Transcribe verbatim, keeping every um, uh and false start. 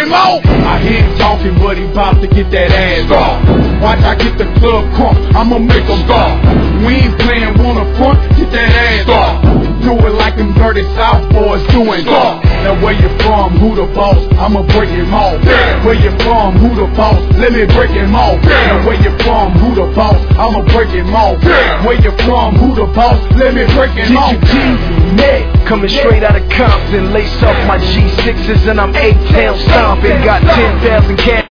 him off. I hear him talking, but he bout to get that ass off. Watch, I get the club crunk, I'ma make him go. We ain't playing waterfront, get that ass off. Do it like them dirty South boys doing. Now where you from, who the boss? I'ma break him off. Where you from, who the boss? Let me break him off. Now where you from, who the boss? I'ma break him off. Where you from, who the boss? Let me break him off. Neck, coming straight out of Compton, lace up my G sixes and I'm eight-tail stomping. Got ten thousand cash.